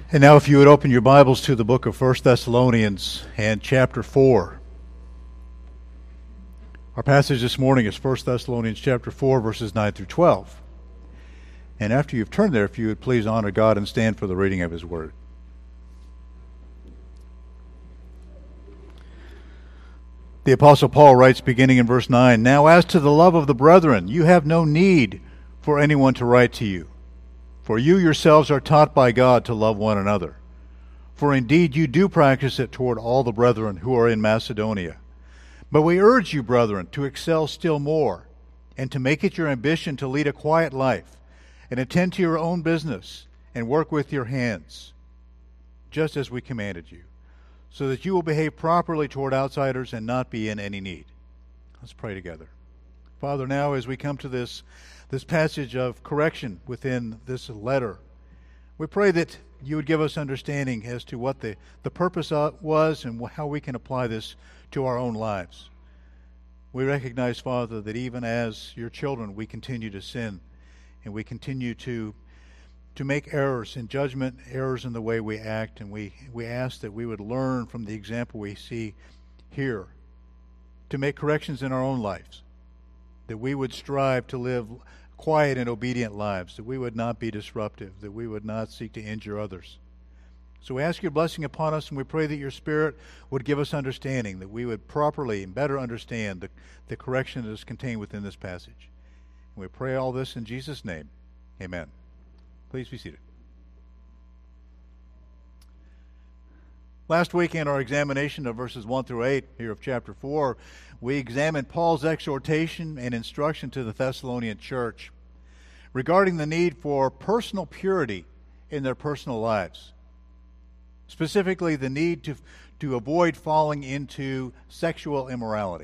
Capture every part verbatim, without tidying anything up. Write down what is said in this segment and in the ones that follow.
And now if you would open your Bibles to the book of First Thessalonians and chapter four. Our passage this morning is First Thessalonians chapter four, verses nine through twelve. And after you've turned there, if you would please honor God and stand for the reading of His Word. The Apostle Paul writes, beginning in verse nine, "Now as to the love of the brethren, you have no need for anyone to write to you. For you yourselves are taught by God to love one another. For indeed you do practice it toward all the brethren who are in Macedonia. But we urge you, brethren, to excel still more, and to make it your ambition to lead a quiet life, and attend to your own business, and work with your hands, just as we commanded you, so that you will behave properly toward outsiders and not be in any need." Let's pray together. Father, now as we come to this this passage of correction within this letter, we pray that you would give us understanding as to what the, the purpose was and how we can apply this to our own lives. We recognize, Father, that even as your children, we continue to sin, and we continue to to make errors in judgment, errors in the way we act, and we, we ask that we would learn from the example we see here to make corrections in our own lives, that we would strive to live quiet and obedient lives, that we would not be disruptive, that we would not seek to injure others. So we ask your blessing upon us, and we pray that your Spirit would give us understanding, that we would properly and better understand the, the correction that is contained within this passage. And we pray all this in Jesus' name. Amen. Please be seated. Last week in our examination of verses one through eight here of chapter four, we examined Paul's exhortation and instruction to the Thessalonian church regarding the need for personal purity in their personal lives. Specifically, the need to, to avoid falling into sexual immorality.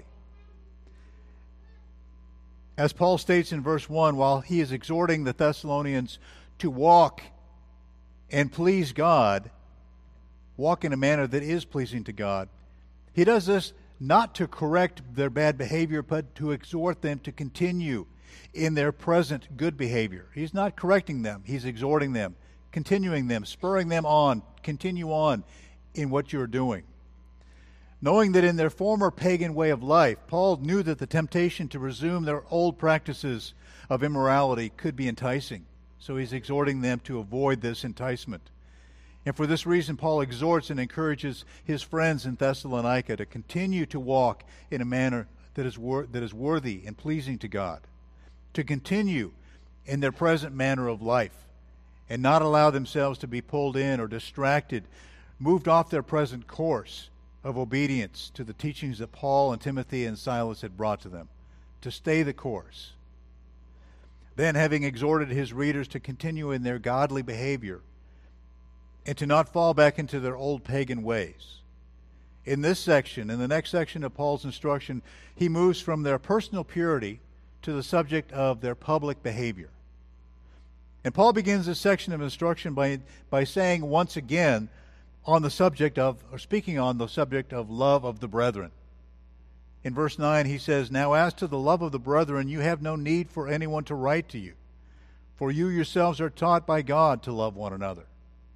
As Paul states in verse one, while he is exhorting the Thessalonians to walk and please God, walk in a manner that is pleasing to God, he does this not to correct their bad behavior, but to exhort them to continue in their present good behavior. He's not correcting them. He's exhorting them, continuing them, spurring them on, continue on in what you're doing. Knowing that in their former pagan way of life, Paul knew that the temptation to resume their old practices of immorality could be enticing. So he's exhorting them to avoid this enticement. And for this reason, Paul exhorts and encourages his friends in Thessalonica to continue to walk in a manner that is wor- that is worthy and pleasing to God, to continue in their present manner of life, and not allow themselves to be pulled in or distracted, moved off their present course of obedience to the teachings that Paul and Timothy and Silas had brought to them, to stay the course. Then, having exhorted his readers to continue in their godly behavior and to not fall back into their old pagan ways, in this section, in the next section of Paul's instruction, he moves from their personal purity to the subject of their public behavior. And Paul begins this section of instruction by, by saying once again on the subject of, or speaking on the subject of love of the brethren. In verse nine, he says, "Now as to the love of the brethren, you have no need for anyone to write to you, for you yourselves are taught by God to love one another."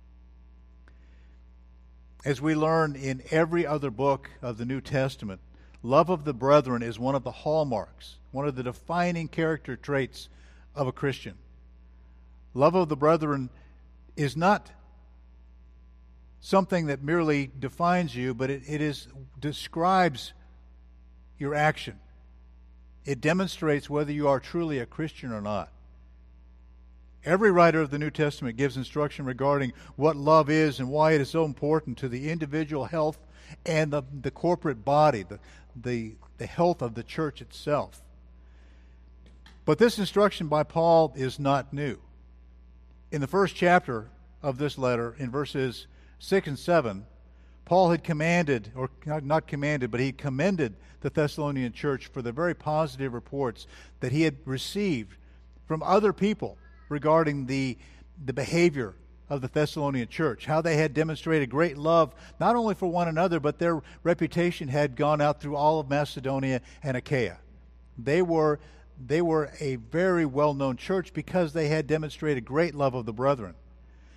As we learn in every other book of the New Testament, love of the brethren is one of the hallmarks, one of the defining character traits of a Christian. Love of the brethren is not something that merely defines you, but it, it is describes your action. It demonstrates whether you are truly a Christian or not. Every writer of the New Testament gives instruction regarding what love is and why it is so important to the individual health and the, the corporate body, the, the, the health of the church itself. But this instruction by Paul is not new. In the first chapter of this letter, in verses six and seven, Paul had commanded, or not commanded, but he commended the Thessalonian church for the very positive reports that he had received from other people regarding the, the behavior of the Thessalonian church, how they had demonstrated great love not only for one another, but their reputation had gone out through all of Macedonia and Achaia. They were, they were a very well-known church because they had demonstrated great love of the brethren.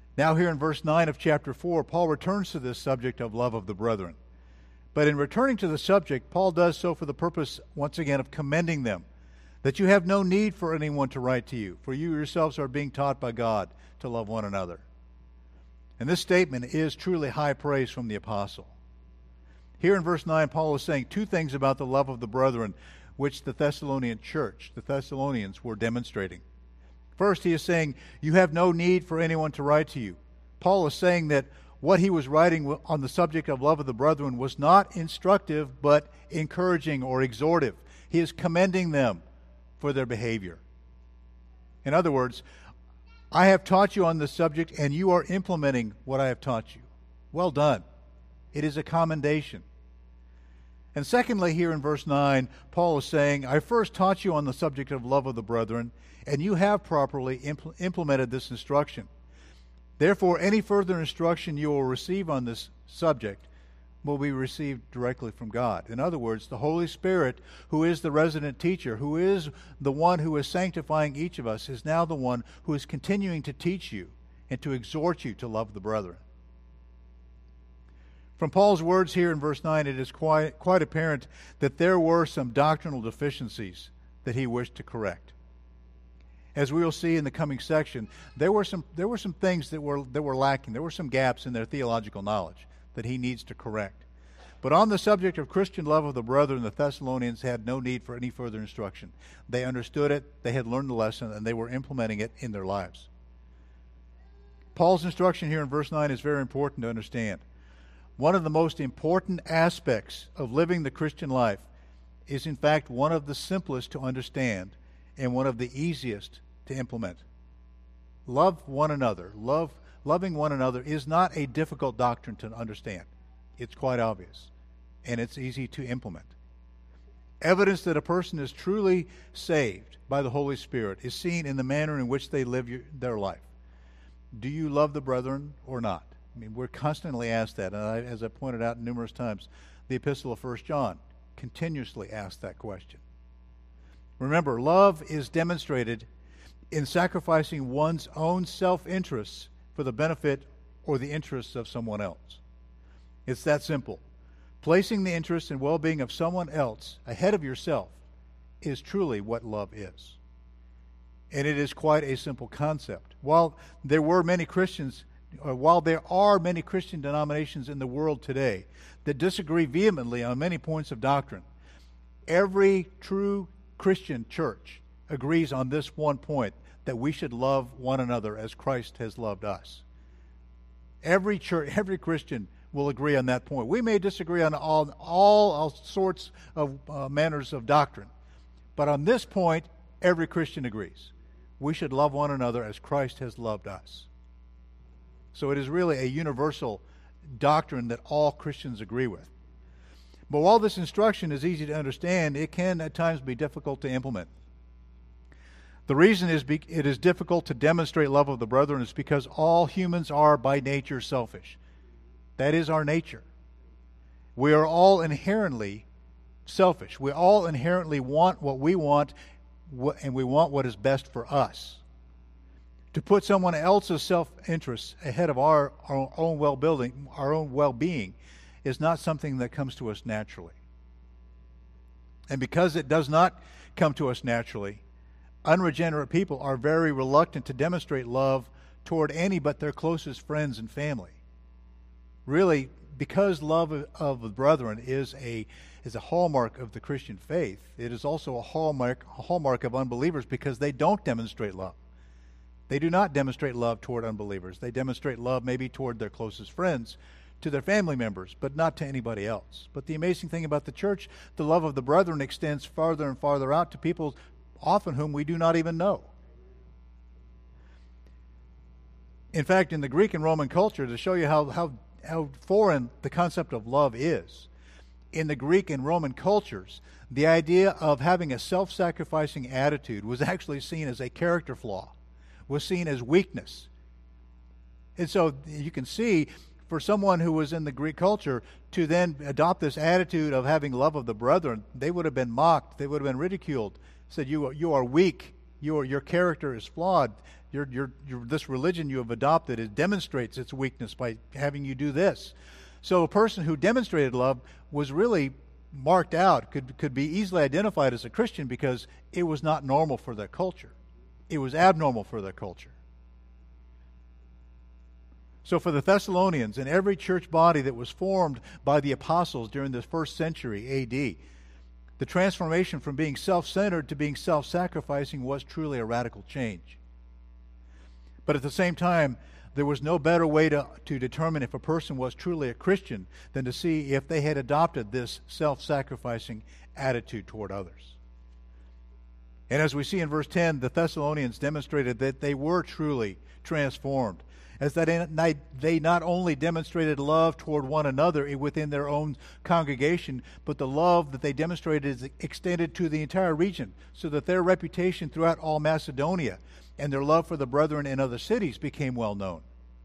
Now here in verse nine of chapter four, Paul returns to this subject of love of the brethren. But in returning to the subject, Paul does so for the purpose, once again, of commending them, that you have no need for anyone to write to you, for you yourselves are being taught by God to love one another. And this statement is truly high praise from the apostle. Here in verse nine, Paul is saying two things about the love of the brethren, which the Thessalonian church, the Thessalonians, were demonstrating. First, he is saying, you have no need for anyone to write to you. Paul is saying that what he was writing on the subject of love of the brethren was not instructive, but encouraging or exhortive. He is commending them for their behavior. In other words, I have taught you on this subject, and you are implementing what I have taught you. Well done. It is a commendation. And secondly, here in verse nine, Paul is saying, I first taught you on the subject of love of the brethren, and you have properly impl- implemented this instruction. Therefore, any further instruction you will receive on this subject will be received directly from God. In other words, the Holy Spirit, who is the resident teacher, who is the one who is sanctifying each of us, is now the one who is continuing to teach you and to exhort you to love the brethren. From Paul's words here in verse nine, it is quite, quite apparent that there were some doctrinal deficiencies that he wished to correct. As we will see in the coming section, there were some there were some things that were that were lacking. There were some gaps in their theological knowledge that he needs to correct. But on the subject of Christian love of the brethren, the Thessalonians had no need for any further instruction. They understood it, they had learned the lesson, and they were implementing it in their lives. Paul's instruction here in verse nine is very important to understand. One of the most important aspects of living the Christian life is, in fact, one of the simplest to understand and one of the easiest to implement. Love one another. Love, loving one another is not a difficult doctrine to understand. It's quite obvious, and it's easy to implement. Evidence that a person is truly saved by the Holy Spirit is seen in the manner in which they live your, their life. Do you love the brethren or not? I mean, we're constantly asked that, and I, as I pointed out numerous times, the Epistle of First John continuously asks that question. Remember, love is demonstrated in sacrificing one's own self-interests for the benefit or the interests of someone else. It's that simple. Placing the interests and well-being of someone else ahead of yourself is truly what love is. And it is quite a simple concept. While there were many Christians, or while there are many Christian denominations in the world today that disagree vehemently on many points of doctrine, every true Christian church agrees on this one point, that we should love one another as Christ has loved us. Every church, every Christian will agree on that point. We may disagree on all, all, all sorts of uh, manners of doctrine, but on this point, every Christian agrees. We should love one another as Christ has loved us. So it is really a universal doctrine that all Christians agree with. But while this instruction is easy to understand, it can at times be difficult to implement. The reason is be, it is difficult to demonstrate love of the brethren is because all humans are by nature selfish. That is our nature. We are all inherently selfish. We all inherently want what we want, and we want what is best for us. To put someone else's self-interest ahead of our, our own well-being, our own well-being, is not something that comes to us naturally. And because it does not come to us naturally, unregenerate people are very reluctant to demonstrate love toward any but their closest friends and family. Really, because love of the brethren is a is a hallmark of the Christian faith, it is also a hallmark a hallmark of unbelievers because they don't demonstrate love. They do not demonstrate love toward unbelievers. They demonstrate love maybe toward their closest friends, to their family members, but not to anybody else. But the amazing thing about the church, the love of the brethren extends farther and farther out to people often whom we do not even know. In fact, in the Greek and Roman culture, to show you how, how, how foreign the concept of love is, in the Greek and Roman cultures, the idea of having a self-sacrificing attitude was actually seen as a character flaw, was seen as weakness. And so you can see, for someone who was in the Greek culture to then adopt this attitude of having love of the brethren, they would have been mocked, they would have been ridiculed, said, you are, you are weak, you are, your character is flawed, Your, your, your, this religion you have adopted, it demonstrates its weakness by having you do this. So a person who demonstrated love was really marked out, could, could be easily identified as a Christian because it was not normal for their culture. It was abnormal for their culture. So for the Thessalonians and every church body that was formed by the apostles during the first century A D, the transformation from being self-centered to being self-sacrificing was truly a radical change. But at the same time, there was no better way to, to determine if a person was truly a Christian than to see if they had adopted this self-sacrificing attitude toward others. And as we see in verse ten, the Thessalonians demonstrated that they were truly transformed, as that they not only demonstrated love toward one another within their own congregation, but the love that they demonstrated is extended to the entire region, so that their reputation throughout all Macedonia and their love for the brethren in other cities became well known.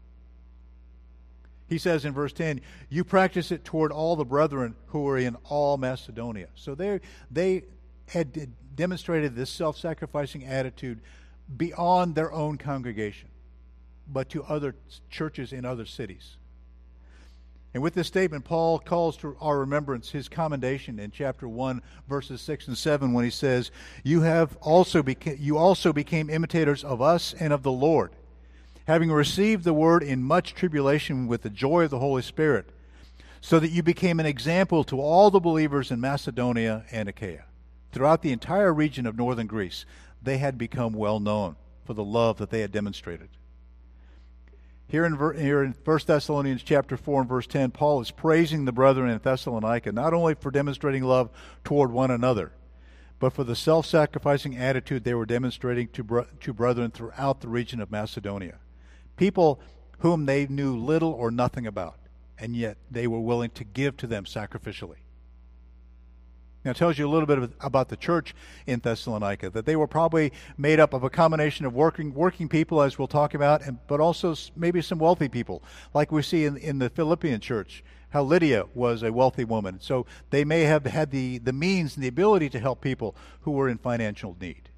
He says in verse ten, you practice it toward all the brethren who are in all Macedonia. So they they had demonstrated this self-sacrificing attitude beyond their own congregation, but to other churches in other cities. And with this statement, Paul calls to our remembrance his commendation in chapter one, verses six and seven, when he says, You have also beca- you also became imitators of us and of the Lord, having received the word in much tribulation with the joy of the Holy Spirit, so that you became an example to all the believers in Macedonia and Achaia. Throughout the entire region of northern Greece, they had become well known for the love that they had demonstrated. Here in, here in First Thessalonians chapter four and verse ten, Paul is praising the brethren in Thessalonica not only for demonstrating love toward one another, but for the self-sacrificing attitude they were demonstrating to, bro- to brethren throughout the region of Macedonia. People whom they knew little or nothing about, and yet they were willing to give to them sacrificially. Now, it tells you a little bit about the church in Thessalonica, that they were probably made up of a combination of working working people, as we'll talk about, and, but also maybe some wealthy people, like we see in, in the Philippian church, how Lydia was a wealthy woman. So they may have had the, the means and the ability to help people who were in financial need.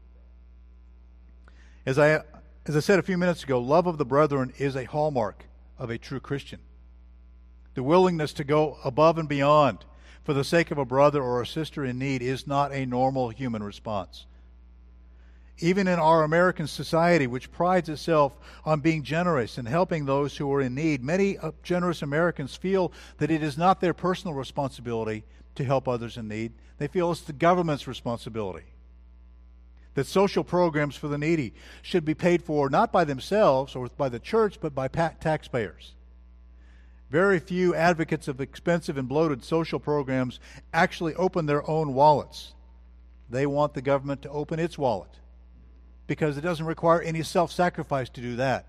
As I, as I said a few minutes ago, love of the brethren is a hallmark of a true Christian. The willingness to go above and beyond for the sake of a brother or a sister in need is not a normal human response. Even in our American society, which prides itself on being generous and helping those who are in need, many generous Americans feel that it is not their personal responsibility to help others in need. They feel it's the government's responsibility. That social programs for the needy should be paid for not by themselves or by the church, but by taxpayers. Very few advocates of expensive and bloated social programs actually open their own wallets. They want the government to open its wallet because it doesn't require any self-sacrifice to do that.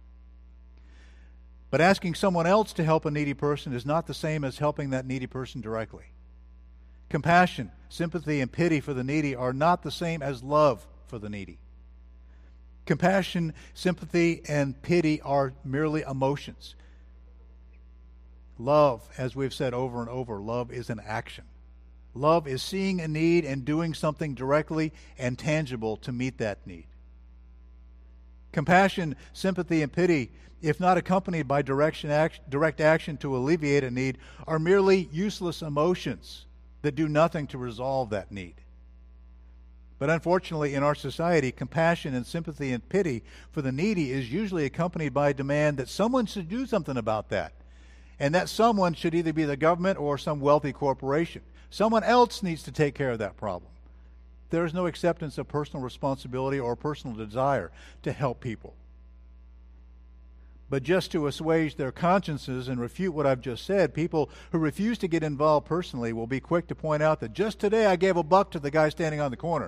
But asking someone else to help a needy person is not the same as helping that needy person directly. Compassion, sympathy, and pity for the needy are not the same as love for the needy. Compassion, sympathy, and pity are merely emotions. Love, as we've said over and over, love is an action. Love is seeing a need and doing something directly and tangible to meet that need. Compassion, sympathy, and pity, if not accompanied by direction, act, direct action to alleviate a need, are merely useless emotions that do nothing to resolve that need. But unfortunately, in our society, compassion and sympathy and pity for the needy is usually accompanied by a demand that someone should do something about that. And that someone should either be the government or some wealthy corporation. Someone else needs to take care of that problem. There is no acceptance of personal responsibility or personal desire to help people. But just to assuage their consciences and refute what I've just said, people who refuse to get involved personally will be quick to point out that just today I gave a buck to the guy standing on the corner.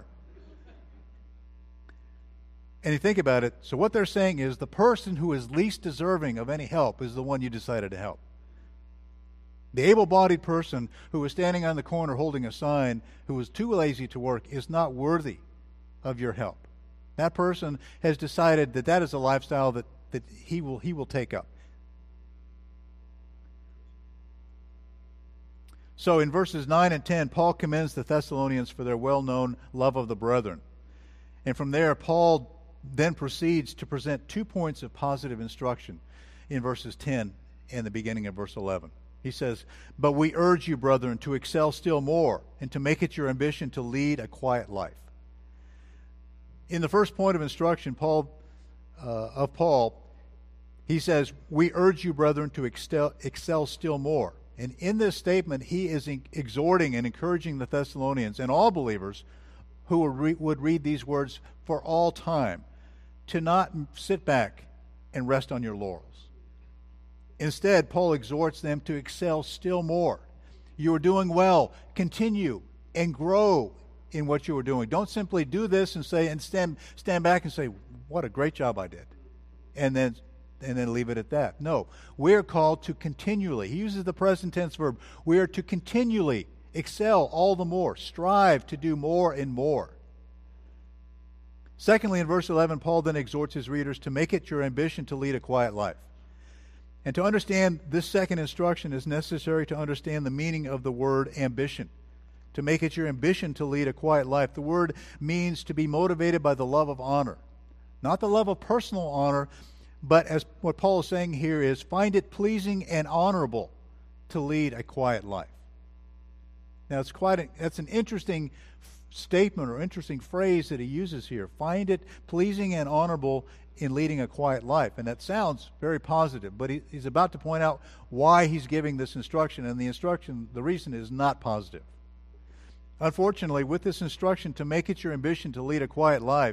And you think about it, so what they're saying is the person who is least deserving of any help is the one you decided to help. The able-bodied person who is standing on the corner holding a sign, who was too lazy to work, is not worthy of your help. That person has decided that that is a lifestyle that, that he will he will take up. So in verses nine and ten, Paul commends the Thessalonians for their well-known love of the brethren. And from there, Paul then proceeds to present two points of positive instruction in verses ten and the beginning of verse eleven. He says, "But we urge you, brethren, to excel still more and to make it your ambition to lead a quiet life." In the first point of instruction, Paul uh, of Paul, he says, "We urge you, brethren, to excel, excel still more." And in this statement, he is exhorting and encouraging the Thessalonians and all believers who would, re- would read these words for all time to not sit back and rest on your laurels. Instead, Paul exhorts them to excel still more. You are doing well. Continue and grow in what you are doing. Don't simply do this and say and stand stand back and say, "What a great job I did," and then and then leave it at that. No, we are called to continually. He uses the present tense verb. We are to continually excel all the more, strive to do more and more. Secondly, in verse eleven, Paul then exhorts his readers to make it your ambition to lead a quiet life. And to understand this second instruction is necessary to understand the meaning of the word ambition. To make it your ambition to lead a quiet life. The word means to be motivated by the love of honor. Not the love of personal honor, but as what Paul is saying here is, find it pleasing and honorable to lead a quiet life. Now, it's quite a, that's an interesting statement or interesting phrase that he uses here. Find it pleasing and honorable in leading a quiet life. And that sounds very positive, but he, he's about to point out why he's giving this instruction, and the instruction, the reason is not positive. Unfortunately, with this instruction to make it your ambition to lead a quiet life,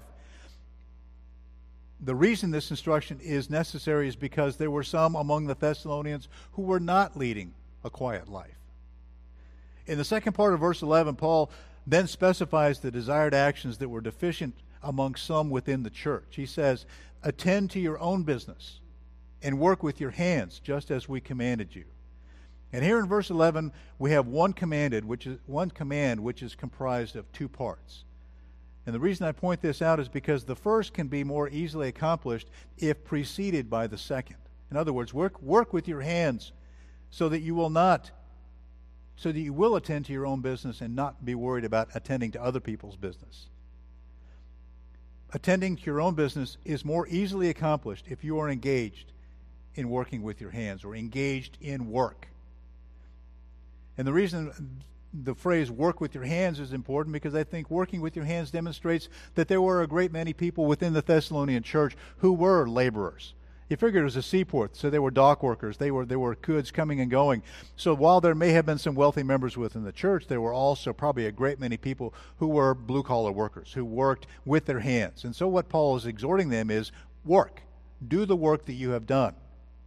the reason this instruction is necessary is because there were some among the Thessalonians who were not leading a quiet life. In the second part of verse eleven, Paul then specifies the desired actions that were deficient among some within the church. He says, "Attend to your own business and work with your hands, just as we commanded you." And here in verse eleven, we have one commanded, which is one command which is comprised of two parts. And the reason I point this out is because the first can be more easily accomplished if preceded by the second. In other words, work work with your hands so that you will not so that you will attend to your own business and not be worried about attending to other people's business. Attending to your own business is more easily accomplished if you are engaged in working with your hands or engaged in work. And the reason the phrase "work with your hands" is important because I think working with your hands demonstrates that there were a great many people within the Thessalonian church who were laborers. You figure it was a seaport, so they were dock workers. They were there were goods coming and going. So while there may have been some wealthy members within the church, there were also probably a great many people who were blue-collar workers, who worked with their hands. And so what Paul is exhorting them is work. Do the work that you have done.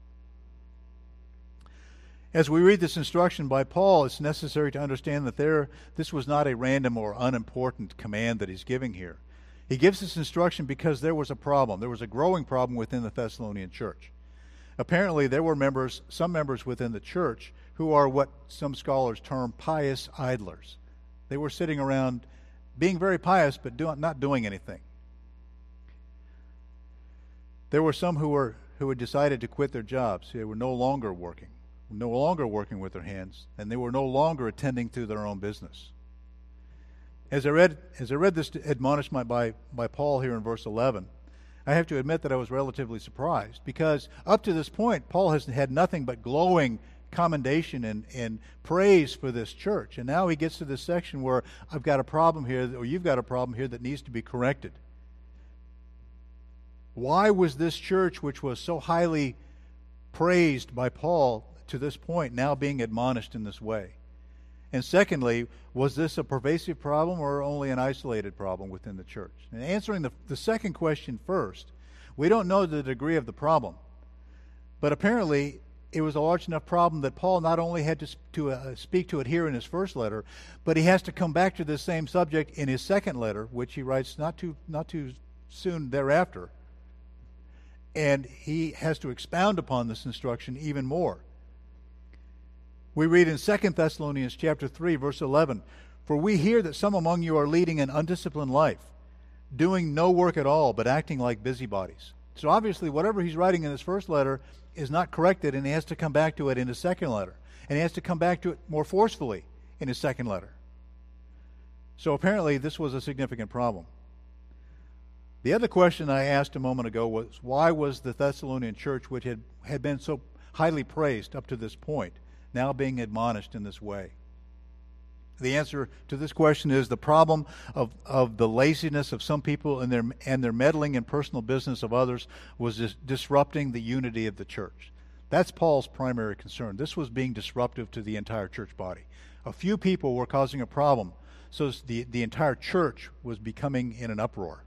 As we read this instruction by Paul, it's necessary to understand that there this was not a random or unimportant command that he's giving here. He gives this instruction because there was a problem. There was a growing problem within the Thessalonian church. Apparently, there were members, some members within the church who are what some scholars term pious idlers. They were sitting around being very pious but do, not doing anything. There were some who were who had decided to quit their jobs. They were no longer working, no longer working with their hands, and they were no longer attending to their own business. As I read, as I read this admonishment by, by Paul here in verse eleven, I have to admit that I was relatively surprised because up to this point, Paul has had nothing but glowing commendation and, and praise for this church. And now he gets to this section where I've got a problem here, or you've got a problem here that needs to be corrected. Why was this church, which was so highly praised by Paul to this point, now being admonished in this way? And secondly, was this a pervasive problem or only an isolated problem within the church? And answering the, the second question first, we don't know the degree of the problem. But apparently, it was a large enough problem that Paul not only had to, to uh, speak to it here in his first letter, but he has to come back to this same subject in his second letter, which he writes not too, not too soon thereafter. And he has to expound upon this instruction even more. We read in Second Thessalonians chapter three, verse eleven, "For we hear that some among you are leading an undisciplined life, doing no work at all, but acting like busybodies." So obviously, whatever he's writing in his first letter is not corrected, and he has to come back to it in his second letter. And he has to come back to it more forcefully in his second letter. So apparently, this was a significant problem. The other question I asked a moment ago was, why was the Thessalonian church, which had, had been so highly praised up to this point, now being admonished in this way? The answer to this question is the problem of, of the laziness of some people and their, and their meddling in personal business of others was dis- disrupting the unity of the church. That's Paul's primary concern. This was being disruptive to the entire church body. A few people were causing a problem, so the, the entire church was becoming in an uproar.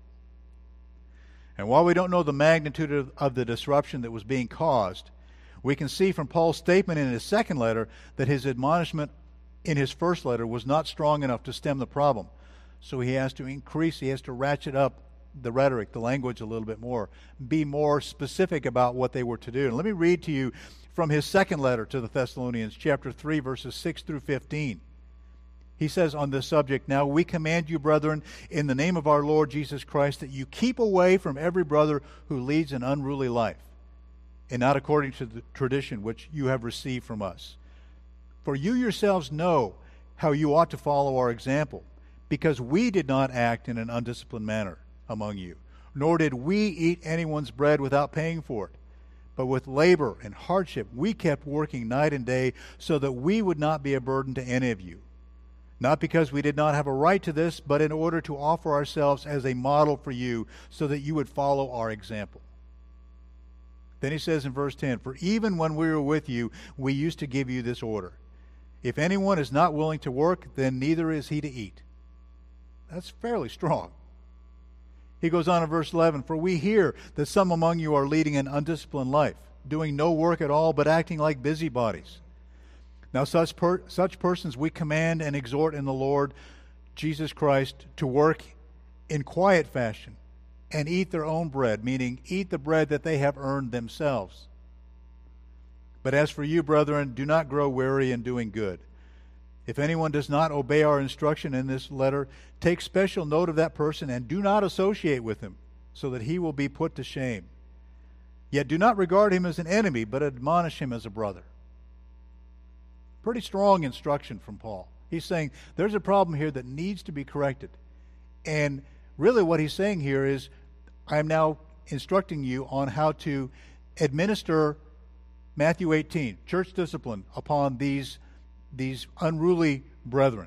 And while we don't know the magnitude of, of the disruption that was being caused, we can see from Paul's statement in his second letter that his admonishment in his first letter was not strong enough to stem the problem. So he has to increase, he has to ratchet up the rhetoric, the language a little bit more, be more specific about what they were to do. And let me read to you from his second letter to the Thessalonians, chapter three, verses six through fifteen. He says on this subject, "Now we command you, brethren, in the name of our Lord Jesus Christ, that you keep away from every brother who leads an unruly life, and not according to the tradition which you have received from us. For you yourselves know how you ought to follow our example, because we did not act in an undisciplined manner among you, nor did we eat anyone's bread without paying for it. But with labor and hardship we kept working night and day, so that we would not be a burden to any of you. Not because we did not have a right to this, but in order to offer ourselves as a model for you, so that you would follow our example." Then he says in verse ten, "For even when we were with you, we used to give you this order. If anyone is not willing to work, then neither is he to eat." That's fairly strong. He goes on in verse eleven, "For we hear that some among you are leading an undisciplined life, doing no work at all, but acting like busybodies. Now such per- such persons we command and exhort in the Lord Jesus Christ to work in quiet fashion and eat their own bread," meaning eat the bread that they have earned themselves. "But as for you, brethren, do not grow weary in doing good. If anyone does not obey our instruction in this letter, take special note of that person and do not associate with him, so that he will be put to shame. Yet do not regard him as an enemy, but admonish him as a brother." Pretty strong instruction from Paul. He's saying there's a problem here that needs to be corrected. And really what he's saying here is, I'm now instructing you on how to administer Matthew eighteen, church discipline, upon these, these unruly brethren.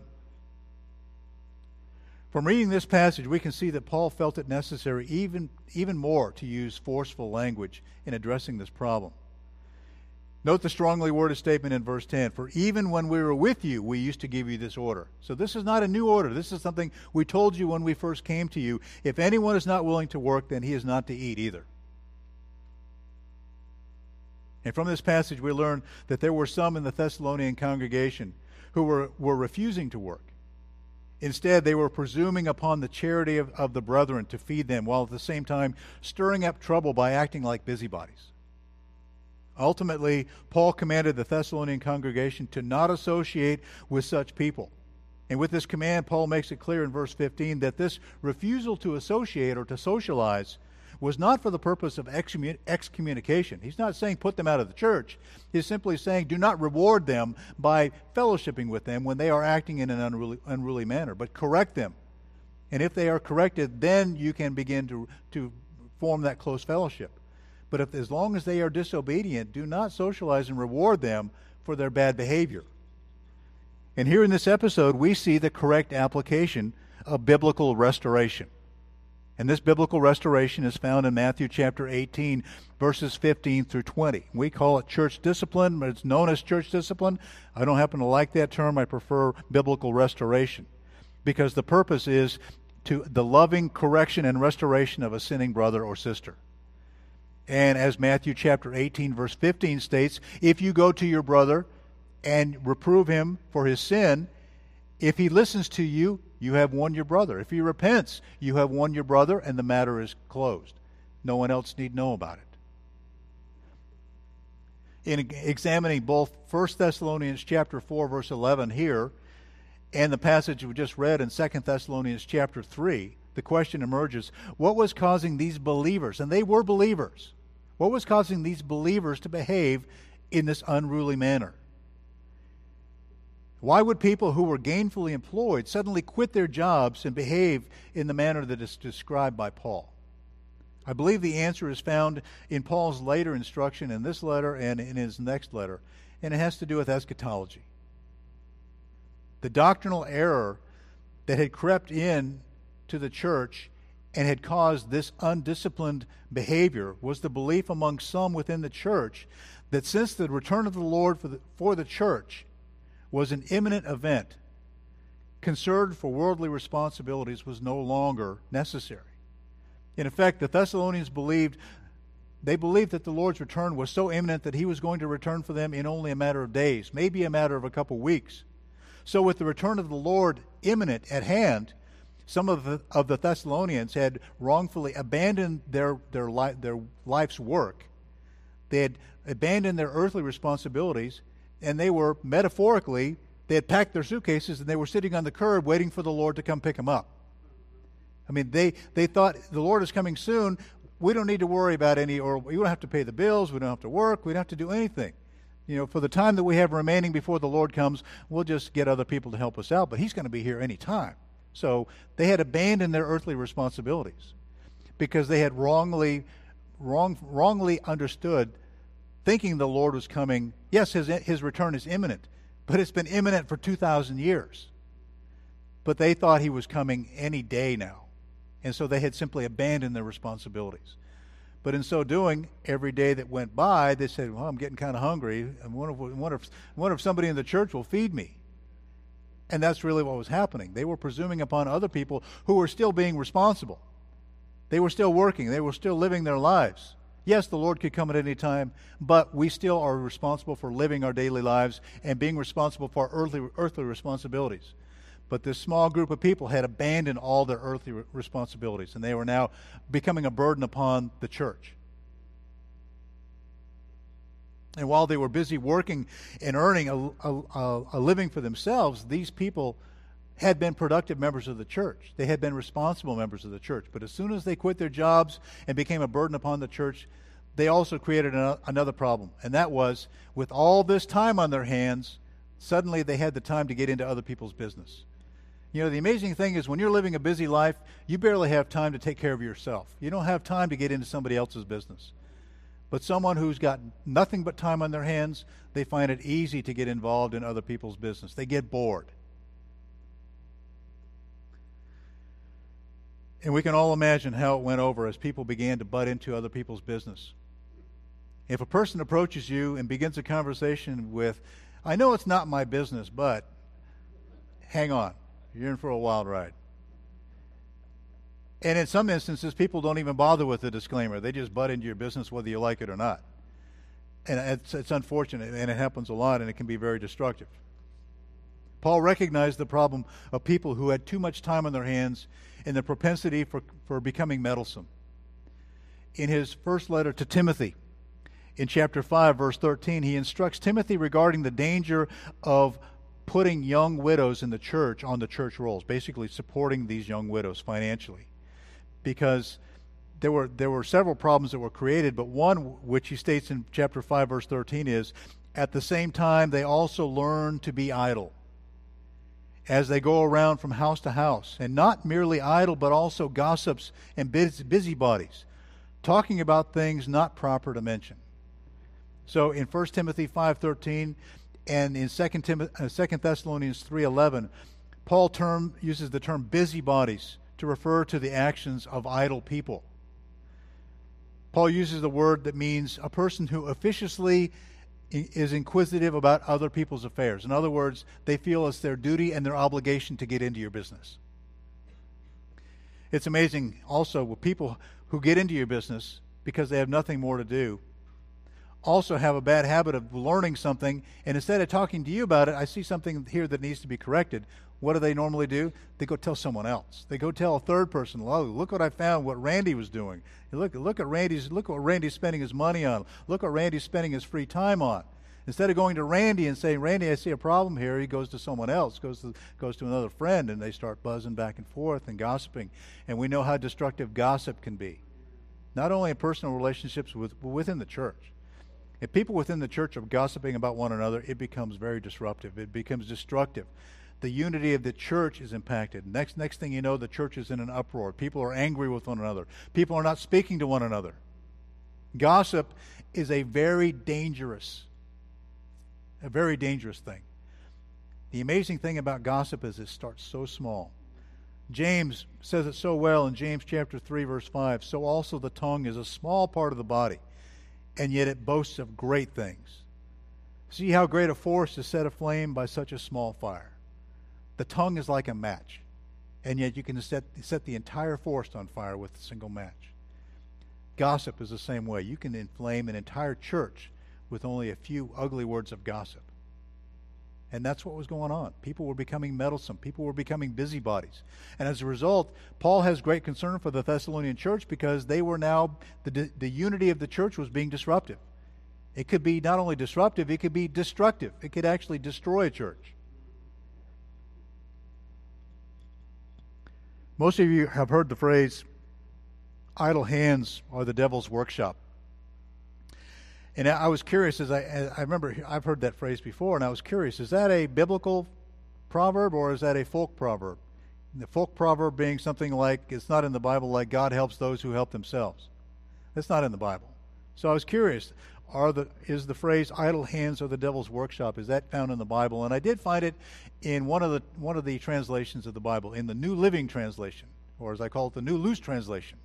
From reading this passage, we can see that Paul felt it necessary even, even more to use forceful language in addressing this problem. Note the strongly worded statement in verse ten, "For even when we were with you, we used to give you this order." So this is not a new order. This is something we told you when we first came to you. If anyone is not willing to work, then he is not to eat either. And from this passage, we learn that there were some in the Thessalonian congregation who were, were refusing to work. Instead, they were presuming upon the charity of, of the brethren to feed them, while at the same time stirring up trouble by acting like busybodies. Ultimately, Paul commanded the Thessalonian congregation to not associate with such people. And with this command, Paul makes it clear in verse fifteen that this refusal to associate or to socialize was not for the purpose of excommunication. He's not saying put them out of the church. He's simply saying do not reward them by fellowshipping with them when they are acting in an unruly, unruly manner, but correct them. And if they are corrected, then you can begin to, to form that close fellowship. But if, as long as they are disobedient, do not socialize and reward them for their bad behavior. And here in this episode, we see the correct application of biblical restoration. And this biblical restoration is found in Matthew chapter eighteen, verses fifteen through twenty. We call it church discipline, but it's known as church discipline. I don't happen to like that term. I prefer biblical restoration, because the purpose is to the loving correction and restoration of a sinning brother or sister. And as Matthew chapter eighteen, verse fifteen states, if you go to your brother and reprove him for his sin, if he listens to you, you have won your brother. If he repents, you have won your brother, and the matter is closed. No one else need know about it. In examining both First Thessalonians chapter four, verse eleven here, and the passage we just read in Second Thessalonians chapter three, the question emerges, what was causing these believers, and they were believers, what was causing these believers to behave in this unruly manner? Why would people who were gainfully employed suddenly quit their jobs and behave in the manner that is described by Paul? I believe the answer is found in Paul's later instruction in this letter and in his next letter, and it has to do with eschatology. The doctrinal error that had crept in to the church and had caused this undisciplined behavior was the belief among some within the church that since the return of the Lord for the, for the church was an imminent event, concern for worldly responsibilities was no longer necessary. In effect, the Thessalonians believed, they believed that the Lord's return was so imminent that he was going to return for them in only a matter of days, maybe a matter of a couple weeks. So with the return of the Lord imminent at hand, some of the, of the Thessalonians had wrongfully abandoned their, their, li- their life's work. They had abandoned their earthly responsibilities, and they were, metaphorically, they had packed their suitcases and they were sitting on the curb waiting for the Lord to come pick them up. I mean, they, they thought, the Lord is coming soon. We don't need to worry about any, or we don't have to pay the bills. We don't have to work. We don't have to do anything. You know, for the time that we have remaining before the Lord comes, we'll just get other people to help us out. But he's going to be here any time. So they had abandoned their earthly responsibilities because they had wrongly, wrong, wrongly understood, thinking the Lord was coming. Yes, his, his return is imminent, but it's been imminent for two thousand years. But they thought he was coming any day now. And so they had simply abandoned their responsibilities. But in so doing, every day that went by, they said, well, I'm getting kind of hungry. I wonder if, wonder if, wonder if somebody in the church will feed me. And that's really what was happening. They were presuming upon other people who were still being responsible. They were still working. They were still living their lives. Yes, the Lord could come at any time, but we still are responsible for living our daily lives and being responsible for our earthly, earthly responsibilities. But this small group of people had abandoned all their earthly responsibilities, and they were now becoming a burden upon the church. And while they were busy working and earning a, a, a living for themselves, these people had been productive members of the church. They had been responsible members of the church. But as soon as they quit their jobs and became a burden upon the church, they also created an, another problem. And that was, with all this time on their hands, suddenly they had the time to get into other people's business. You know, the amazing thing is when you're living a busy life, you barely have time to take care of yourself. You don't have time to get into somebody else's business. But someone who's got nothing but time on their hands, they find it easy to get involved in other people's business. They get bored. And we can all imagine how it went over as people began to butt into other people's business. If a person approaches you and begins a conversation with, I know it's not my business, but hang on. You're in for a wild ride. And in some instances, people don't even bother with the disclaimer. They just butt into your business whether you like it or not. And it's, it's unfortunate, and it happens a lot, and it can be very destructive. Paul recognized the problem of people who had too much time on their hands and the propensity for, for becoming meddlesome. In his first letter to Timothy, in chapter five, verse thirteen, he instructs Timothy regarding the danger of putting young widows in the church on the church rolls, basically supporting these young widows financially. Because there were there were several problems that were created, but one which he states in chapter five, verse thirteen is, at the same time they also learn to be idle as they go around from house to house, and not merely idle, but also gossips and busybodies, talking about things not proper to mention. So in First Timothy five thirteen and in Second Thessalonians three eleven, Paul term, uses the term busybodies to refer to the actions of idle people. Paul uses the word that means a person who officiously is inquisitive about other people's affairs. In other words, they feel it's their duty and their obligation to get into your business. It's amazing also with people who get into your business because they have nothing more to do, also have a bad habit of learning something, and instead of talking to you about it, I see something here that needs to be corrected. What do they normally do? They go tell someone else. They go tell a third person, oh, look what I found, what Randy was doing. Look, look at Randy's, look what Randy's spending his money on. Look what Randy's spending his free time on. Instead of going to Randy and saying, Randy, I see a problem here, he goes to someone else, goes to, goes to another friend, and they start buzzing back and forth and gossiping. And we know how destructive gossip can be, not only in personal relationships, with, but within the church. If people within the church are gossiping about one another, it becomes very disruptive. It becomes destructive. the unity of the church is impacted. Next, next thing you know, the church is in an uproar. People are angry with one another. People are not speaking to one another. Gossip is a very dangerous, a very dangerous thing. The amazing thing about gossip is it starts so small. James says it so well in James chapter three, verse five. So also the tongue is a small part of the body, and yet it boasts of great things. See how great a forest is set aflame by such a small fire. The tongue is like a match, and yet you can set, set the entire forest on fire with a single match. Gossip is the same way. You can inflame an entire church with only a few ugly words of gossip. And that's what was going on. People were becoming meddlesome. People were becoming busybodies. And as a result, Paul has great concern for the Thessalonian church because they were now, the, the unity of the church was being disruptive. It could be not only disruptive, it could be destructive. It could actually destroy a church. Most of you have heard the phrase, idle hands are the devil's workshop. And I was curious, as I, I remember I've heard that phrase before, and I was curious, is that a biblical proverb or is that a folk proverb? The folk proverb being something like, it's not in the Bible, like God helps those who help themselves. That's not in the Bible. So I was curious, are the is the phrase idle hands are the devil's workshop, is that found in the Bible? And I did find it in one of the one of the translations of the Bible, in the New Living Translation, or as I call it, the New Loose Translation.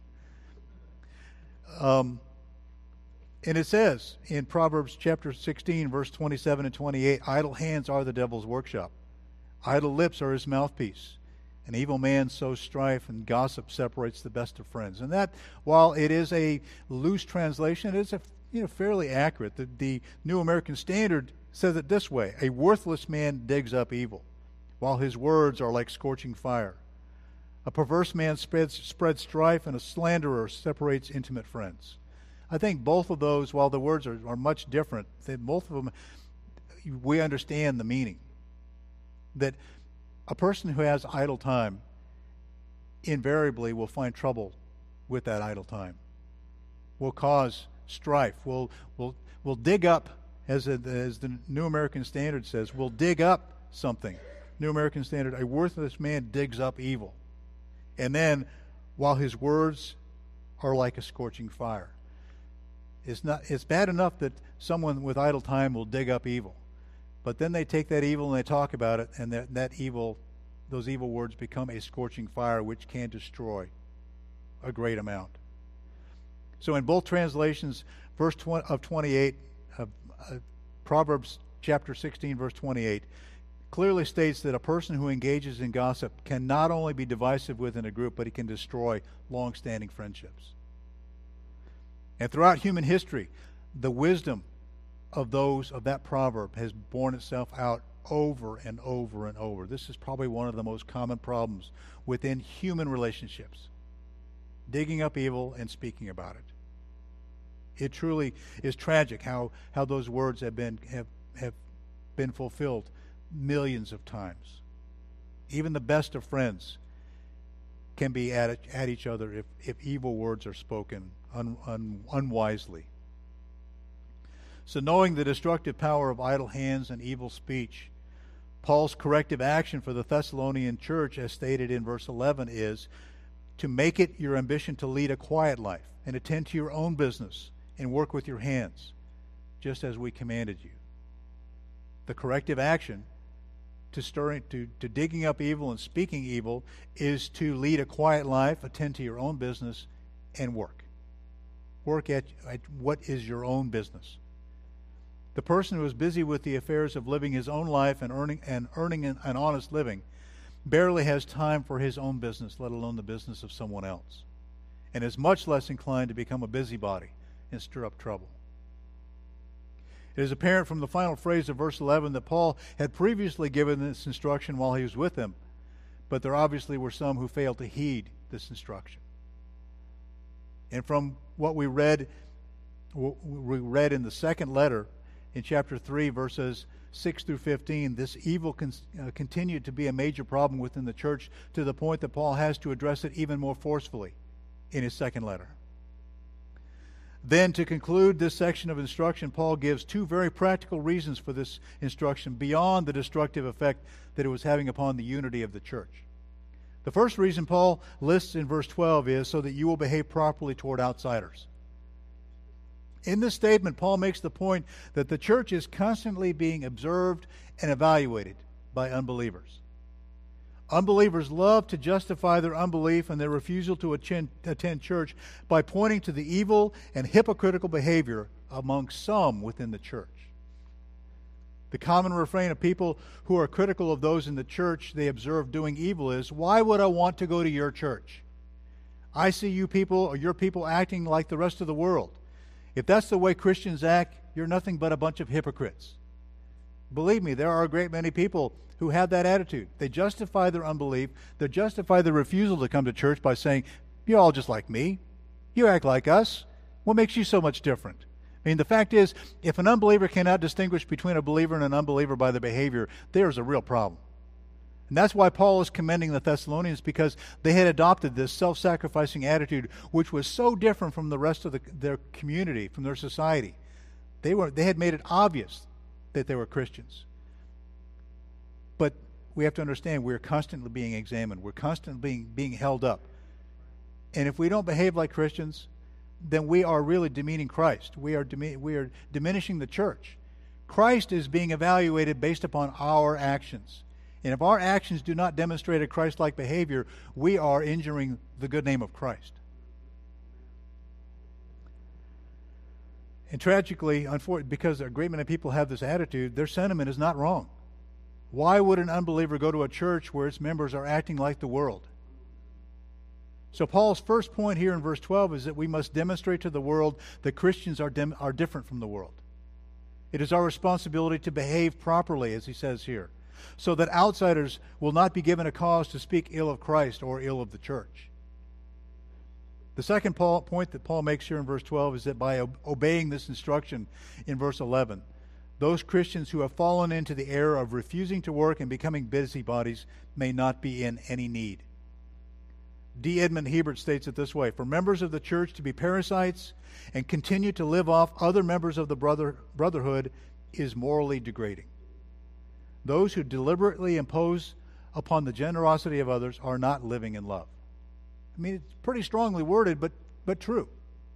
Um, and it says in Proverbs chapter sixteen, verse twenty-seven and twenty-eight, idle hands are the devil's workshop. Idle lips are his mouthpiece. An evil man sows strife, and gossip separates the best of friends. And that, while it is a loose translation, it is a you know fairly accurate. The, the New American Standard says it this way: a worthless man digs up evil, while his words are like scorching fire. A perverse man spreads, spreads strife, and a slanderer separates intimate friends. I think both of those, while the words are, are much different, they, both of them, we understand the meaning. That a person who has idle time invariably will find trouble with that idle time, will cause strife, will will will dig up, as, a, as the New American Standard says, will dig up something. New American Standard, a worthless man digs up evil. And then, while his words are like a scorching fire. It's not. It's bad enough that someone with idle time will dig up evil, but then they take that evil and they talk about it, and that, that evil, those evil words become a scorching fire which can destroy a great amount. So in both translations, verse of twenty-eight, of uh, Proverbs chapter sixteen, verse twenty-eight, clearly states that a person who engages in gossip can not only be divisive within a group, but he can destroy long-standing friendships. And throughout human history, the wisdom of those of that proverb has borne itself out over and over and over. This is probably one of the most common problems within human relationships: digging up evil and speaking about it. It truly is tragic how, how those words have been have, have been fulfilled millions of times. Even the best of friends can be at, at each other if, if evil words are spoken un, un, unwisely. So knowing the destructive power of idle hands and evil speech, Paul's corrective action for the Thessalonian church, as stated in verse eleven, is to make it your ambition to lead a quiet life and attend to your own business and work with your hands, just as we commanded you. The corrective action to stirring, to, to digging up evil and speaking evil is to lead a quiet life, attend to your own business, and work. Work at, at what is your own business. The person who is busy with the affairs of living his own life and earning and earning an, an honest living barely has time for his own business, let alone the business of someone else, and is much less inclined to become a busybody and stir up trouble. It is apparent from the final phrase of verse eleven that Paul had previously given this instruction while he was with them, but there obviously were some who failed to heed this instruction. And from what we read, what we read in the second letter, in chapter three, verses six through fifteen, this evil con- uh, continued to be a major problem within the church, to the point that Paul has to address it even more forcefully in his second letter. Then, to conclude this section of instruction, Paul gives two very practical reasons for this instruction beyond the destructive effect that it was having upon the unity of the church. The first reason Paul lists in verse twelve is so that you will behave properly toward outsiders. In this statement, Paul makes the point that the church is constantly being observed and evaluated by unbelievers. Unbelievers love to justify their unbelief and their refusal to attend, attend church by pointing to the evil and hypocritical behavior among some within the church. The common refrain of people who are critical of those in the church they observe doing evil is, "Why would I want to go to your church? I see you people or your people acting like the rest of the world. If that's the way Christians act, you're nothing but a bunch of hypocrites." Believe me, there are a great many people who have that attitude. They justify their unbelief. They justify their refusal to come to church by saying, "You're all just like me. You act like us. What makes you so much different?" I mean, the fact is, if an unbeliever cannot distinguish between a believer and an unbeliever by their behavior, there's a real problem. And that's why Paul is commending the Thessalonians, because they had adopted this self-sacrificing attitude, which was so different from the rest of the, their community, from their society. They were they had made it obvious that they were Christians. But we have to understand, we're constantly being examined. We're constantly being, being held up. And if we don't behave like Christians, then we are really demeaning Christ. We are dimi- we are diminishing the church. Christ is being evaluated based upon our actions. And if our actions do not demonstrate a Christ-like behavior, we are injuring the good name of Christ. And tragically, unfortunately, because a great many people have this attitude, their sentiment is not wrong. Why would an unbeliever go to a church where its members are acting like the world? So Paul's first point here in verse twelve is that we must demonstrate to the world that Christians are, dim- are different from the world. It is our responsibility to behave properly, as he says here, so that outsiders will not be given a cause to speak ill of Christ or ill of the church. The second Paul, point that Paul makes here in verse twelve is that by ob- obeying this instruction in verse eleven, those Christians who have fallen into the error of refusing to work and becoming busybodies may not be in any need. D. Edmund Hebert states it this way: for members of the church to be parasites and continue to live off other members of the brother, brotherhood is morally degrading. Those who deliberately impose upon the generosity of others are not living in love. I mean, it's pretty strongly worded, but, but true.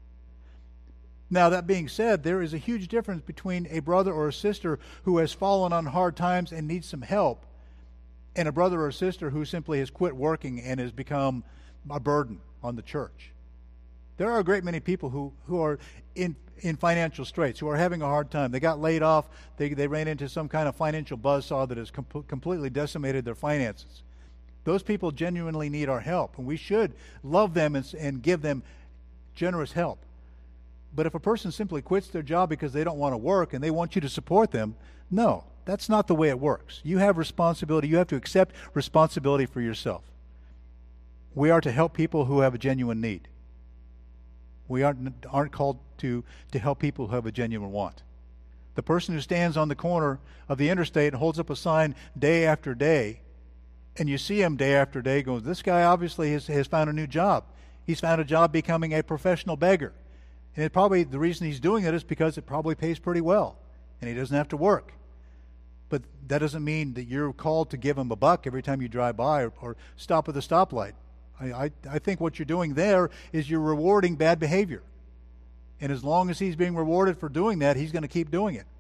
Now, that being said, there is a huge difference between a brother or a sister who has fallen on hard times and needs some help, and a brother or sister who simply has quit working and has become a burden on the church. There are a great many people who, who are in, in financial straits, who are having a hard time. They got laid off. They, they ran into some kind of financial buzzsaw that has com- completely decimated their finances. Those people genuinely need our help, and we should love them and, and give them generous help. But if a person simply quits their job because they don't want to work and they want you to support them, no, that's not the way it works. You have responsibility. You have to accept responsibility for yourself. We are to help people who have a genuine need. We aren't, aren't called to, to help people who have a genuine want. The person who stands on the corner of the interstate and holds up a sign day after day, and you see him day after day going, this guy obviously has, has found a new job. He's found a job becoming a professional beggar. And it probably, the reason he's doing it is because it probably pays pretty well, and he doesn't have to work. But that doesn't mean that you're called to give him a buck every time you drive by or, or stop at the stoplight. I, I, I think what you're doing there is you're rewarding bad behavior. And as long as he's being rewarded for doing that, he's going to keep doing it.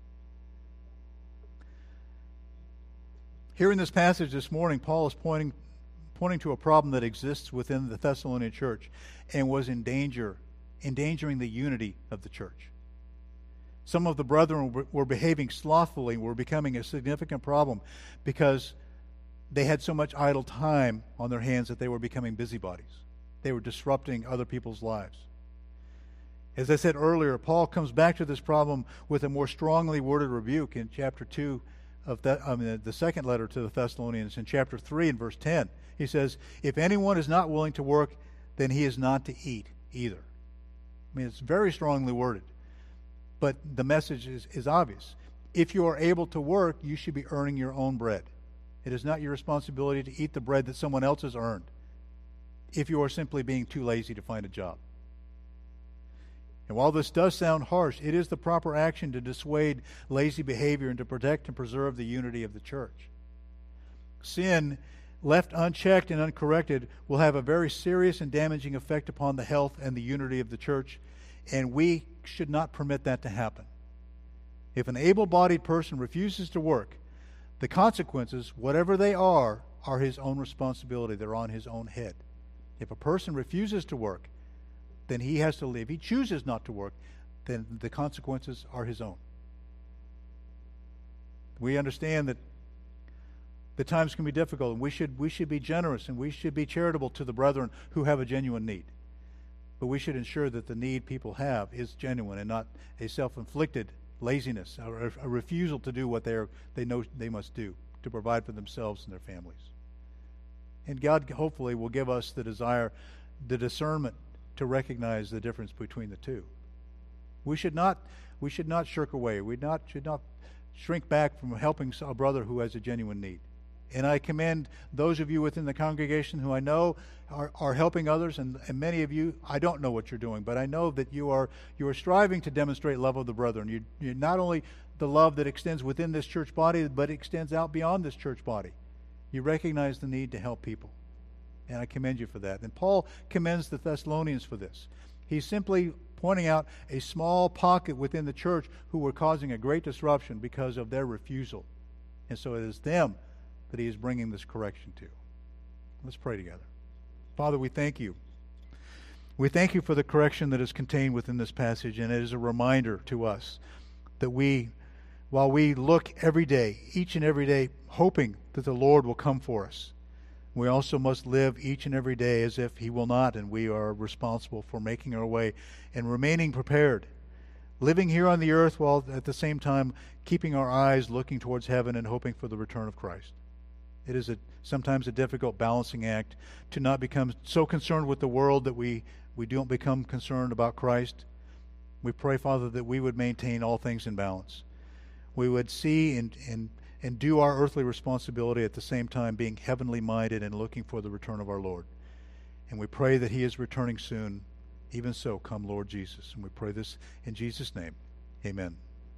Here in this passage this morning, Paul is pointing, pointing to a problem that exists within the Thessalonian church and was in danger, endangering the unity of the church. Some of the brethren were behaving slothfully, were becoming a significant problem because they had so much idle time on their hands that they were becoming busybodies. They were disrupting other people's lives. As I said earlier, Paul comes back to this problem with a more strongly worded rebuke in chapter two of the, I mean, the second letter to the Thessalonians. In chapter three and verse ten, he says, if anyone is not willing to work, then he is not to eat either. I mean, it's very strongly worded, but the message is, is obvious. If you are able to work, you should be earning your own bread. It is not your responsibility to eat the bread that someone else has earned if you are simply being too lazy to find a job. And while this does sound harsh, it is the proper action to dissuade lazy behavior and to protect and preserve the unity of the church. Sin, left unchecked and uncorrected, will have a very serious and damaging effect upon the health and the unity of the church, and we should not permit that to happen. If an able-bodied person refuses to work, the consequences, whatever they are, are his own responsibility. They're on his own head. If a person refuses to work, then he has to leave. If he chooses not to work, then the consequences are his own. We understand that the times can be difficult, and we should we should be generous and we should be charitable to the brethren who have a genuine need. But we should ensure that the need people have is genuine and not a self-inflicted laziness or a refusal to do what they are, they know they must do to provide for themselves and their families. And God hopefully will give us the desire, the discernment to recognize the difference between the two. We should not we should not shirk away. We not should not shrink back from helping a brother who has a genuine need. And I commend those of you within the congregation who I know are, are helping others, and, and many of you, I don't know what you're doing, but I know that you are you are striving to demonstrate love of the brethren. You, you're not only the love that extends within this church body, but extends out beyond this church body. You recognize the need to help people, and I commend you for that. And Paul commends the Thessalonians for this. He's simply pointing out a small pocket within the church who were causing a great disruption because of their refusal. And so it is them that he is bringing this correction to. Let's pray together. Father, we thank you. We thank you for the correction that is contained within this passage, and it is a reminder to us that we, while we look every day, each and every day, hoping that the Lord will come for us, we also must live each and every day as if he will not, and we are responsible for making our way and remaining prepared, living here on the earth while at the same time keeping our eyes looking towards heaven and hoping for the return of Christ. It is a, sometimes a difficult balancing act to not become so concerned with the world that we, we don't become concerned about Christ. We pray, Father, that we would maintain all things in balance. We would see and, and, and do our earthly responsibility at the same time being heavenly minded and looking for the return of our Lord. And we pray that he is returning soon. Even so, come, Lord Jesus. And we pray this in Jesus' name. Amen.